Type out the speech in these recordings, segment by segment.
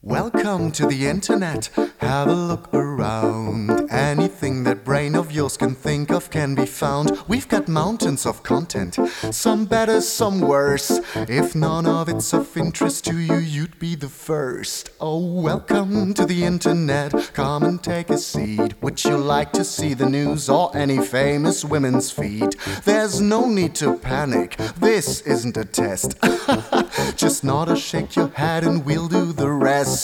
Welcome to the internet, have a look around. Anything that brain of yours can think of can be found. We've got mountains of content, some better, some worse. If none of it's of interest to you, you'd be the first. Oh, welcome to the internet, come and take a seat. Would you like to see the news or any famous women's feed? There's no need to panic, this isn't a test. Just nod or shake your head and we'll do the rest.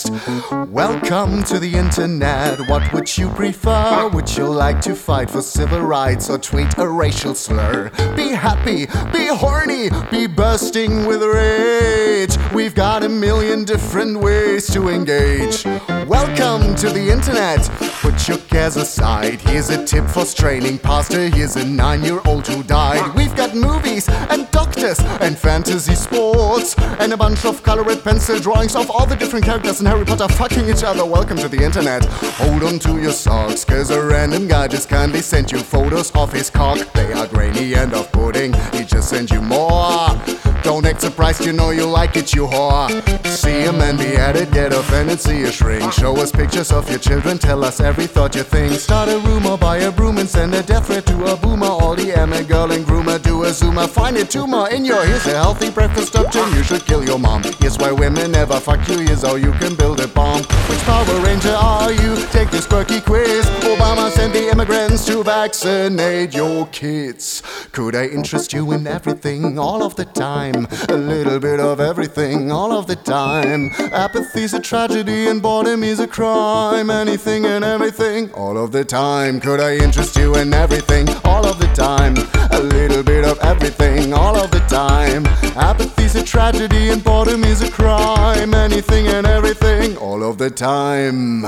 Welcome to the internet, what would you prefer? Would you like to fight for civil rights or tweet a racial slur? Be happy, be horny, be bursting with rage. We've got a million different ways to engage. Welcome to the internet, put your cares aside. Here's a tip for straining pastor, here's a 9-year-old who died. We've got movies and doctors and fantasy sports and a bunch of colored pencil drawings of all the different characters in Harry Potter fucking each other. Welcome to the internet, hold on to your socks, cause a random guy just kindly sent you photos of his cock. They are grainy and off-putting, he just sent you more. Don't act surprised, you know you like it, you whore. See a man beheaded, get offended, see a shrink. Show us pictures of your children, tell us every thought you think. Start a rumor, buy a broom and send a death threat to a boomer. All the MA girl and groomer, do a zoomer. Find a tumor in your, here's a healthy breakfast option. You should kill your mom, here's why women never fuck you. Here's how you can build a bomb. Which Power Ranger are you? Take this quirky quiz. Obama sent the immigrants to vaccinate your kids. Could I interest you in everything all of the time? A little bit of everything all of the time. Apathy's a tragedy and boredom is a crime. Anything and everything all of the time. Could I interest you in everything all of the time? A little bit of everything all of the time. Apathy's a tragedy and boredom is a crime. Anything and everything all of the time.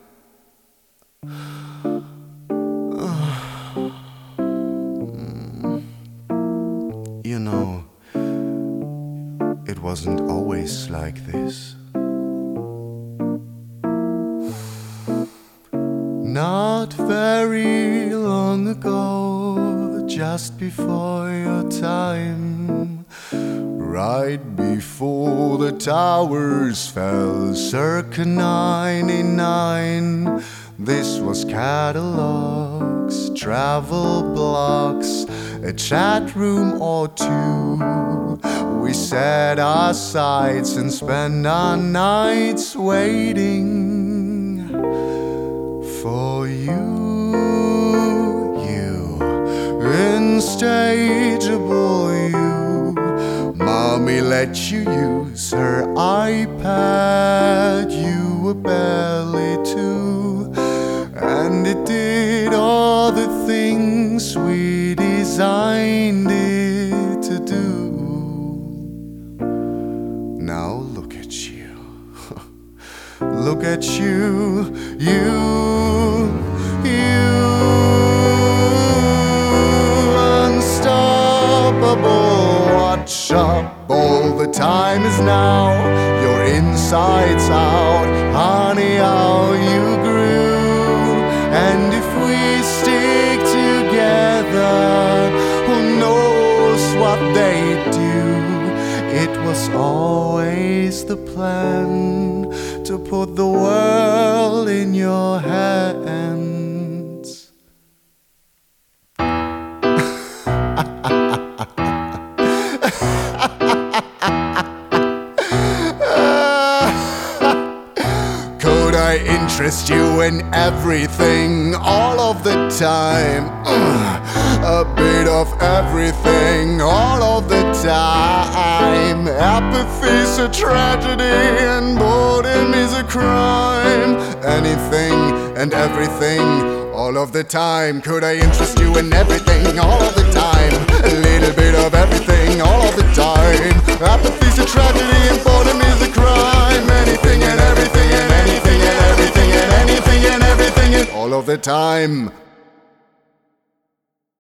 You know, it wasn't always like this. Not very long ago, just before your time, right before the towers fell, circa 99. This was catalogs, travel blogs, a chat room or two. We set our sights and spent our nights waiting for you. You, instageable you. Mommy let you use her iPad, you were barely 2, and it did all the things we designed it to do. Now look at you, look at you, unstoppable, watchable. The time is now, your insides out, honey, how you grew. And if we stick together, who knows what they do? It was always the plan to put the world in your hands. Could I interest you in everything all of the time? A bit of everything all of the time. Apathy's a tragedy and boredom is a crime. Anything and everything all of the time. Could I interest you in everything all of the time? A little bit of everything all of the time. Apathy's a tragedy and boredom is a crime. Anything and everything and anything and everything and anything and everything and all of the time.